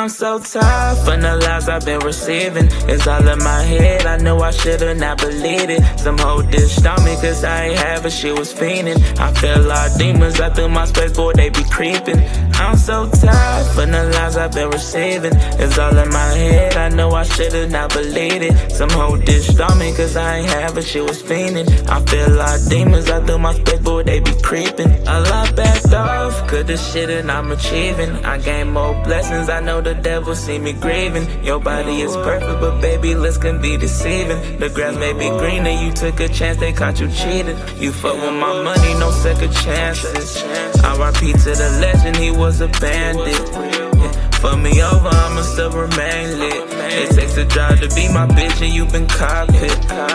I'm so tired from the lies I've been receiving. It's all in my head, I know I should've not believed it. Some hoe dished on me cause I ain't have it, she was fiending. I feel like demons out through my space, boy, they be creeping. I'm so tired from the lies I've been receiving. It's all in my head, I know I should've not believed it. Some hoe dished on me cause I ain't have it, she was fiending. I feel like demons out through my space, boy, they be creeping. A lot backed off, cause the shit that I'm achieving. I gain more blessings, I know the devil see me grieving. Your body is perfect, but baby, lips can be deceiving. The grass may be greener, you took a chance, they caught you cheating. You fuck with my money, no second chances. R.I.P. to the legend, he was a bandit. Fuck me over, I'ma still remain lit. It takes a job to be my bitch and you been copied.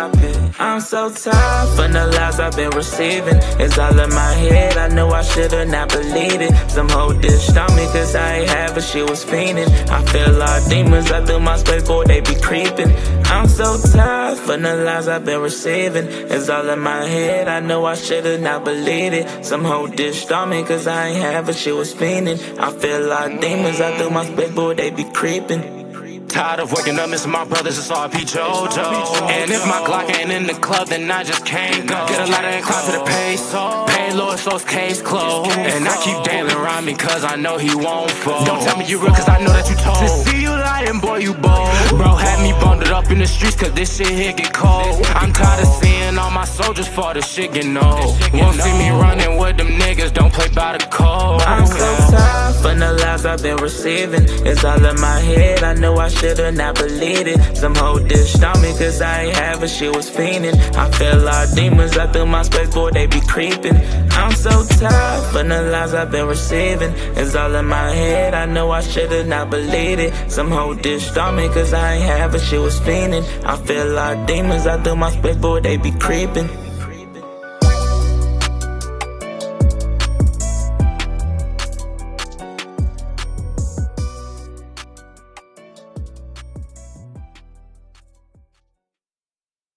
I'm so tired from the lies I've been receiving. It's all in my head, I know I should've not believed it. Some hoe dished on me cause I ain't have it, she was fiending. I feel like demons out through my space, boy, they be creeping. I'm so tired from the lies I've been receiving. It's all in my head, I know I should've not believed it. Some hoe dished on me cause I ain't have it, she was fiending. I feel like demons out through my space, boy, they be creeping. Tired of waking up missing my brothers, it's RP JoJo. And if my Glock ain't in the club, then I just can't go. Get a lot of incline to the peso. Pay Lord, so it's case closed. And I keep Dalen around me cause I know he won't fold. Don't tell me you real cause I know that you told. To see you lying, boy, you bold. Bro had me bundled up in the streets cause this shit here get cold. I'm tired of seeing all my soldiers fall, this shit get old. Won't see me running with them niggas, don't play by the code. I'm so tired from the lies I've been receiving. It's all in my head, I know I should've not believed it. Some hoe dished on me cause I ain't have it, she was fiending. I feel like demons out through my space, boy, they be creeping. I'm so tired from the lies I've been receiving. It's all in my head, I know I should've not believed it. Some hoe dished on me cause I ain't have it, she was fiending. I feel like demons out through my space, boy, they be creeping.